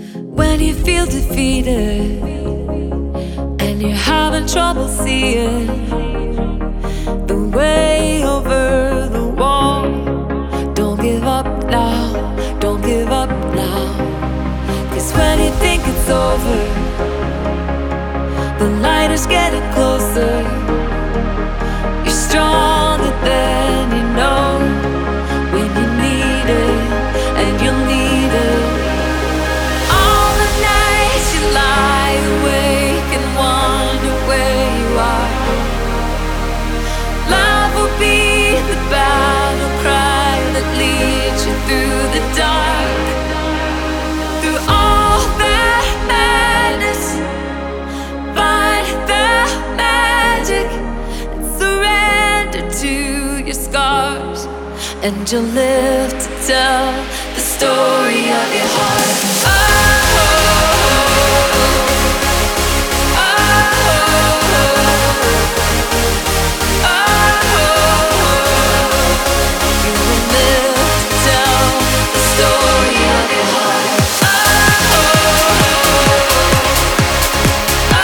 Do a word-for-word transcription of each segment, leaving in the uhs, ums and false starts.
When you feel defeated and you're having trouble seeing the way over the wall, don't give up now, don't give up now. 'Cause when you think it's over, the light is getting closer. You're stronger than you know when you need it, and you'll need it. All the nights you lie awake and wonder where you are, love will be the battle cry that leads you through the dark. Through all that madness, find the magic and surrender to your scars, and you'll live to tell the story of your heart. Oh, oh, oh, oh, oh. You will live to tell the story of your heart. Oh, oh, oh,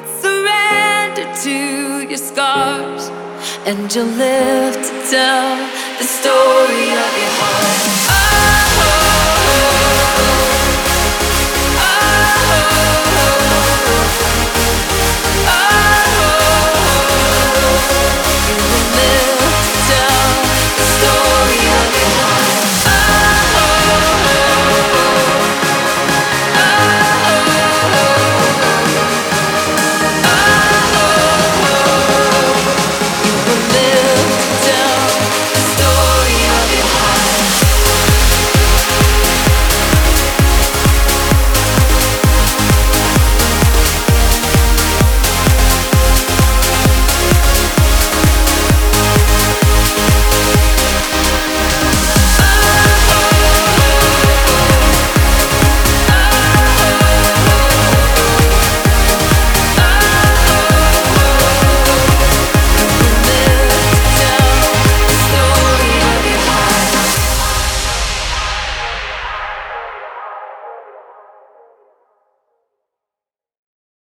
and you'll live to tell